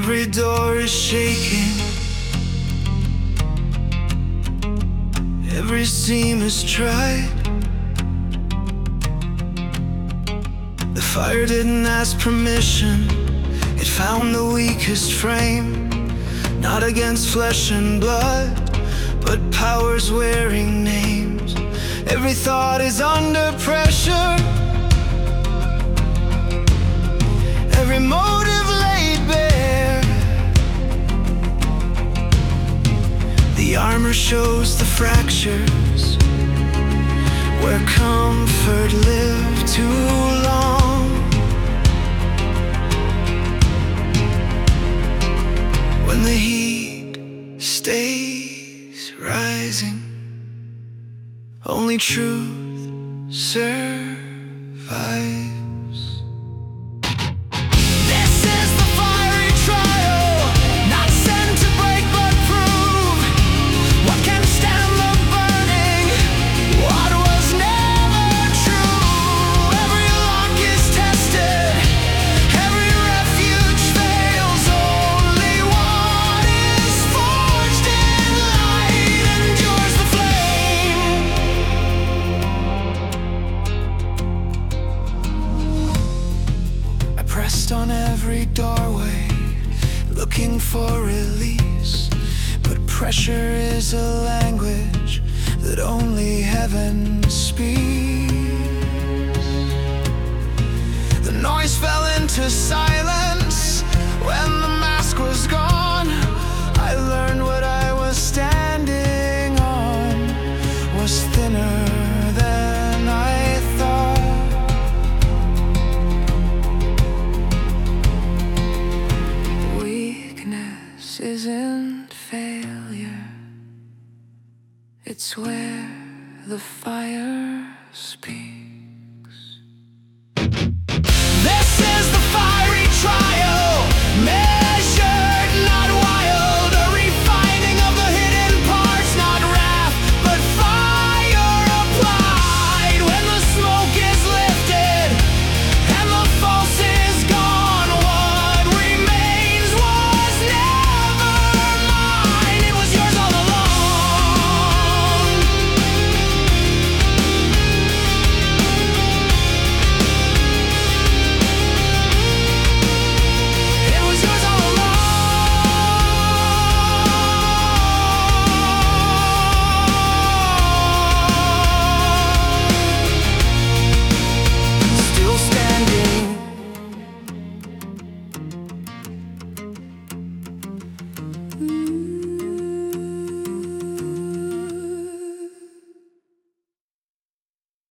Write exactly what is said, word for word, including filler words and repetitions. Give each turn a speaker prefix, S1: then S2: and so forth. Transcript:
S1: Every door is shaking, every seam is tried. The fire didn't ask permission, it found the weakest frame. Not against flesh and blood, but powers wearing names. Every thought is under pressure, every motive laid bare. The armor shows the fractures where comfort lived too long. When the heat stays rising, only truth survives. Pressed on every doorway, looking for release, but pressure is a language that only heaven speaks.